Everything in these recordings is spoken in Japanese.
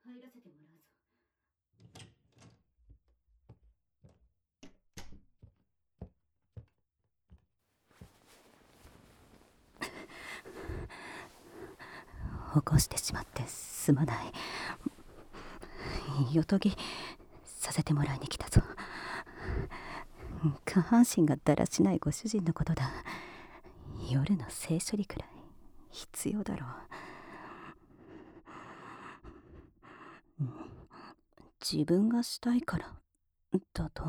入らせてもらうぞ。起こしてしまってすまない。よとぎさせてもらいに来たぞ。下半身がだらしないご主人のことだ。夜の性処理くらい必要だろう。自分がしたいからだと。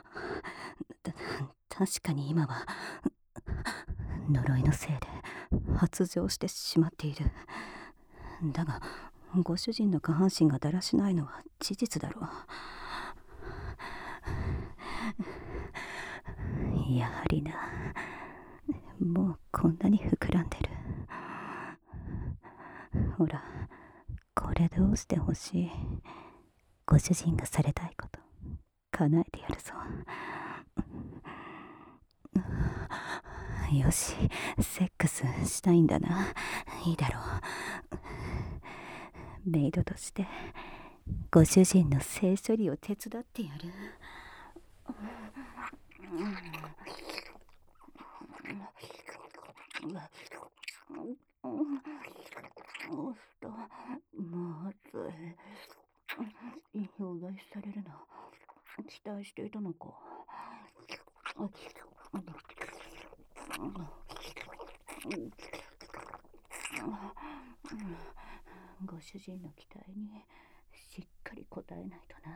確かに今は呪いのせいで発情してしまっている。だがご主人の下半身がだらしないのは事実だろう。やはりな、もうこんなに膨らんでる。ほら、これで押してほしい。ご主人がされたいこと叶えてやるぞ。よし、セックスしたいんだな。いいだろう。メイドとしてご主人の性処理を手伝ってやる。まずい。表題されるな。期待していたのか。ご主人の期待にしっかり応えないとな。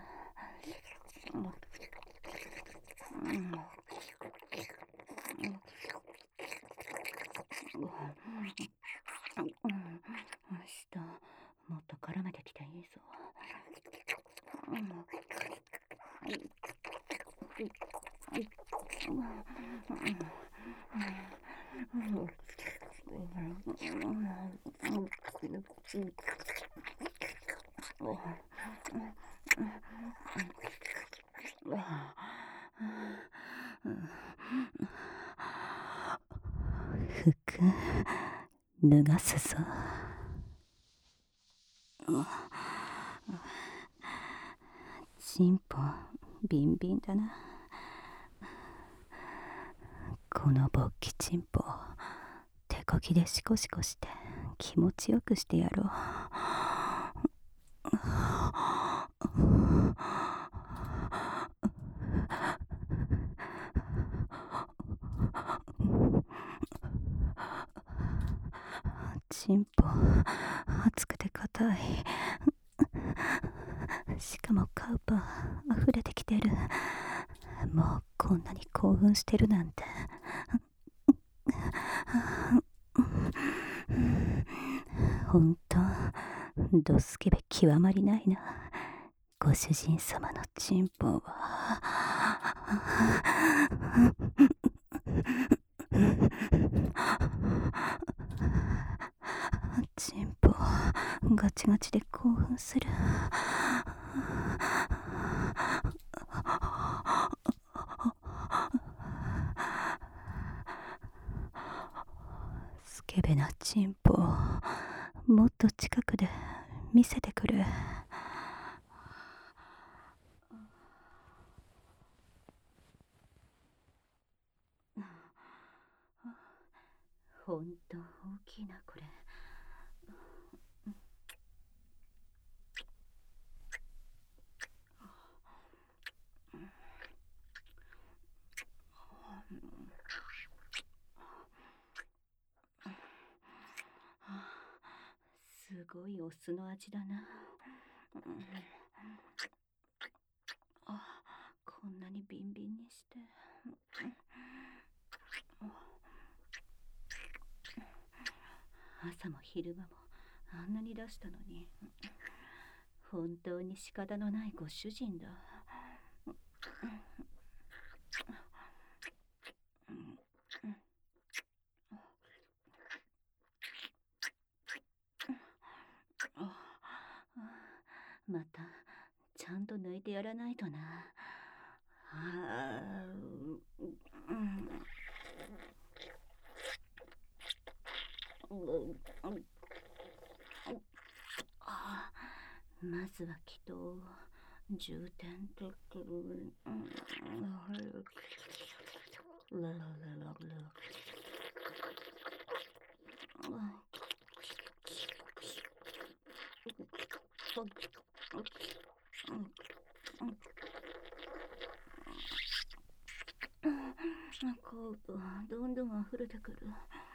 明日もっと絡めてきていいぞ。服脱がすぞ。チンポビンビンだな。この勃起チンポ手こぎでシコシコして気持ちよくしてやろう。チンポ熱くて硬い。しかもカウパー溢れてきてる。もうこんなに興奮してるなんて。ほんとドスケベ極まりないな。ご主人様のチンポはチンポガチガチで興奮する。スケベなチンポもっと近くで見せてくれ。ほんと大きいなこれ。すごいお酢の味だな。こんなにビンビンにして。朝も昼間もあんなに出したのに。本当に仕方のないご主人だ。またちゃんと抜いてやらないとな。 まずは気筒を充填できる。コープどんどん溢れてくる。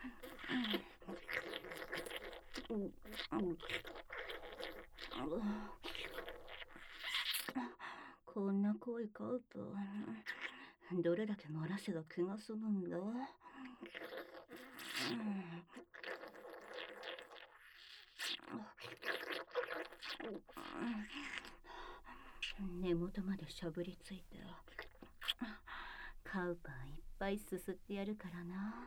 こんな濃いカウプどれだけ漏らせば気が済むんだ。根元までしゃぶりついてカウパーいっぱいすすってやるからな。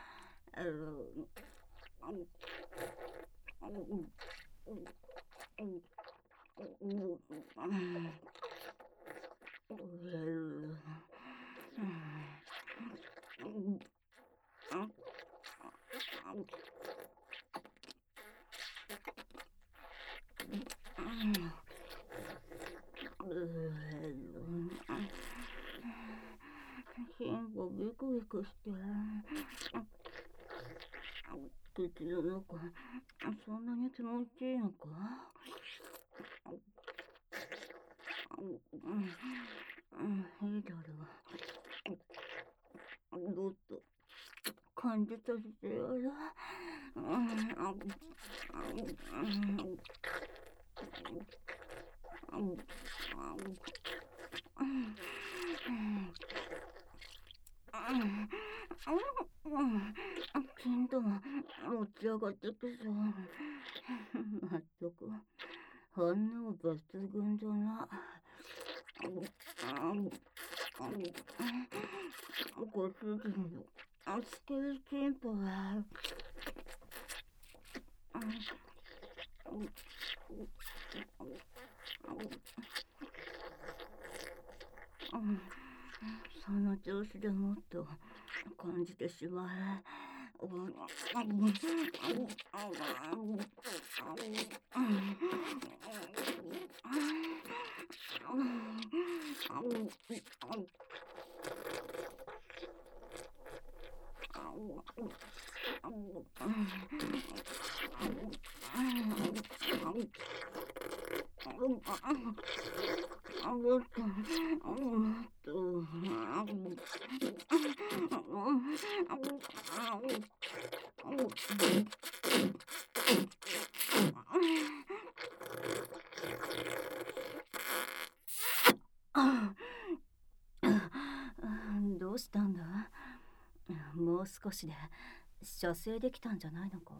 心がビクビクして口の中そんなに気持ちいいのか。いいだろう。もっと感じさせてやる。金玉持ち上がってくぞ。まったく反応抜群だな。ご主人のスケルチンポはその調子でもっと感じてしまえ。どうしたんだ。もう少しで射精できたんじゃないのか。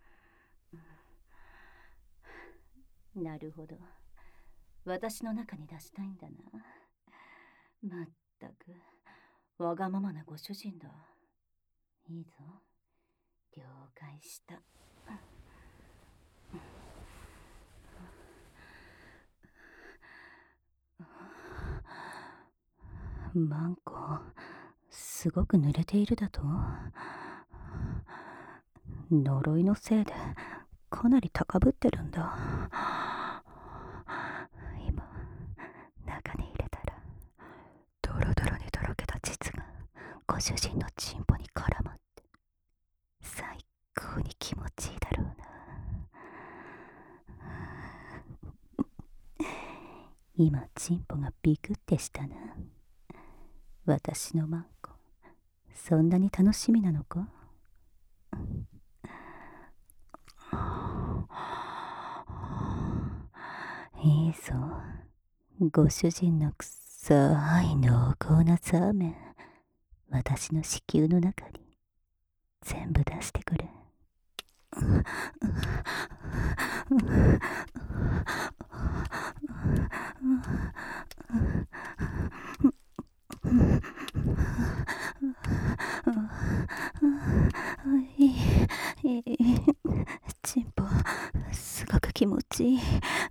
なるほど、私の中に出したいんだな。まったくわがままなご主人だ。いいぞ、了解した。マンコ、すごく濡れているだと。呪いのせいでかなり高ぶってるんだ。今中に入れたらドロドロにとろけた膣がご主人のチンポに絡まって最高に気持ちいいだろうな。今チンポがビクってしたな。私のマンコ、そんなに楽しみなのか。いいぞ、ご主人のくさい濃厚なザーメン、私の子宮の中に全部出してくれ。チンポすごく気持ちいい。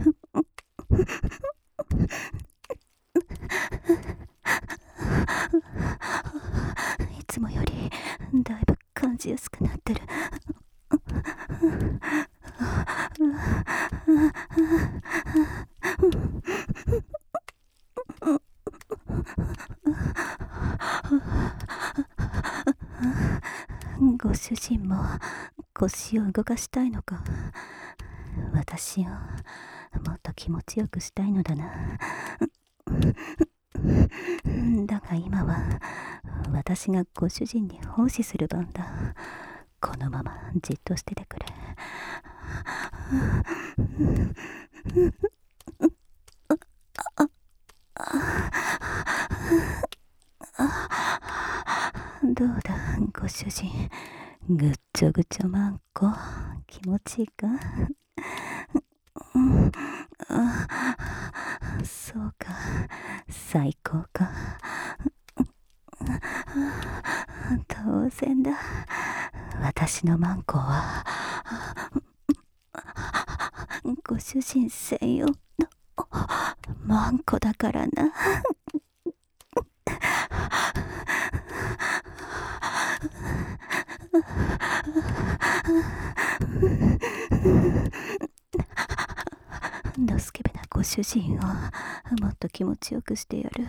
いつもよりだいぶ感じやすくなってる。 ご主人も腰を動かしたいのか。私をもっと気持ちよくしたいのだな。だが今は私がご主人に奉仕する番だ。このままじっとしててくれ。どうだご主人、ぐっちょぐちょまんこ気持ちいいか。そうか、最高か。当然だ、私のマンコはご主人専用のマンコだからな。ドスケベなご主人をもっと気持ちよくしてやる。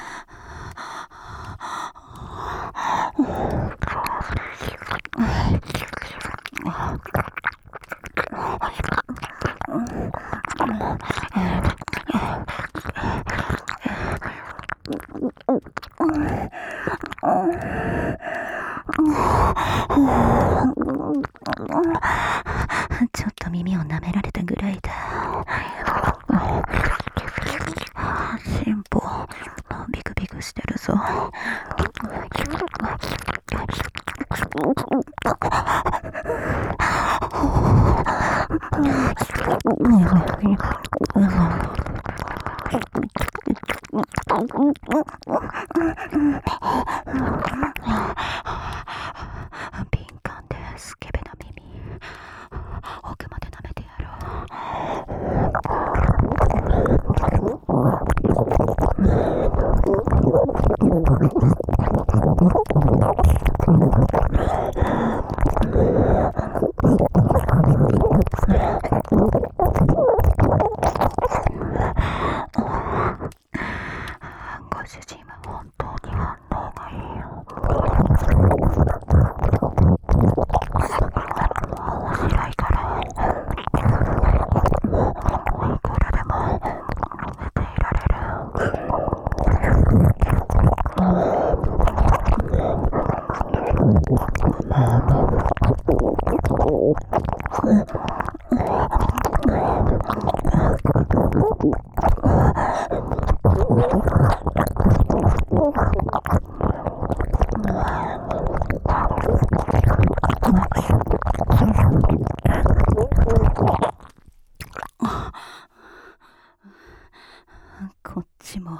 ちょっと耳を舐められたぐらいだ。進歩ビクビクしてるぞ。敏感でスケベな耳、奥まで舐めてやろご主人は本当に反応がいいよ。面白いからいくらでも寝ていられる。こっちも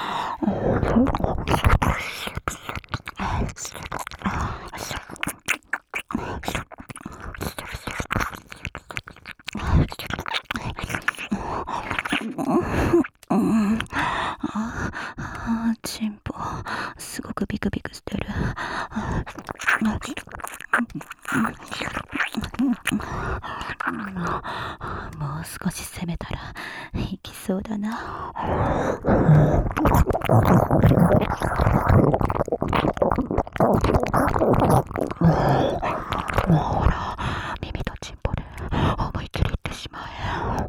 チンポすごくビクビクしてる。もう少し攻めたらいきそうだな。ほら、耳とチンポで思いっきりいってしまえ。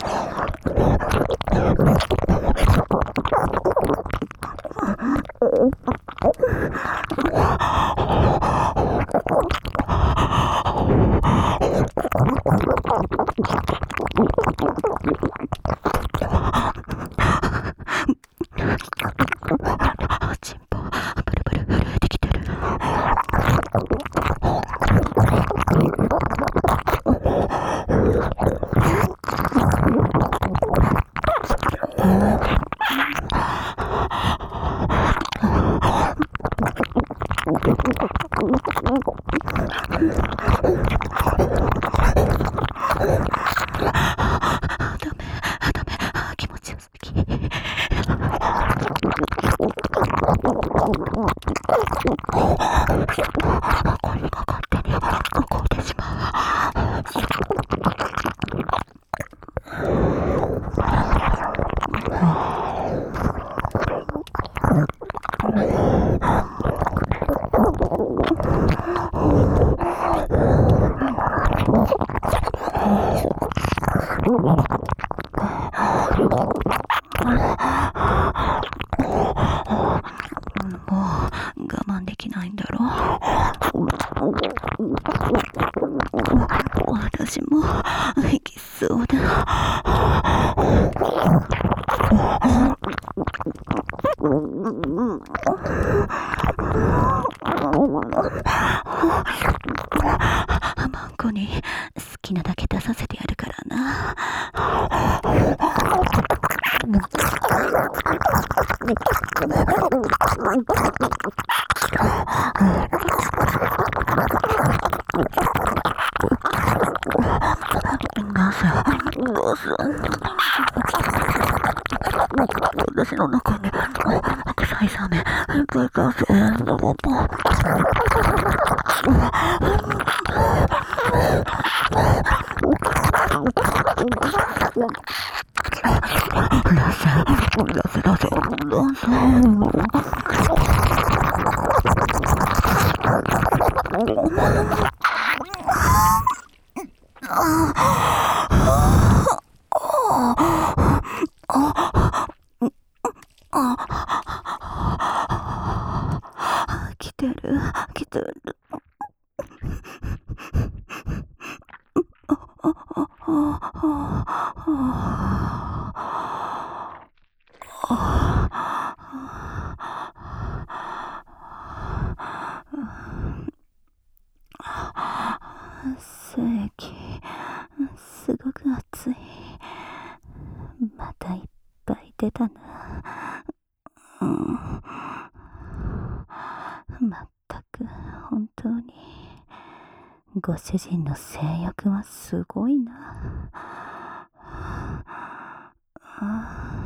チンポブルブル震えてきてる。ダメ、気持ちよすぎ。これが勝手に動いてしまう。 我慢できないんだろ。私も行きそうだ。マンコに好きなだけ出させてやるからな。私の中に臭いサメ追加せ来てる。精気すごく熱い。またいっぱい出たな。まったく本当にご主人の性欲はすごいな。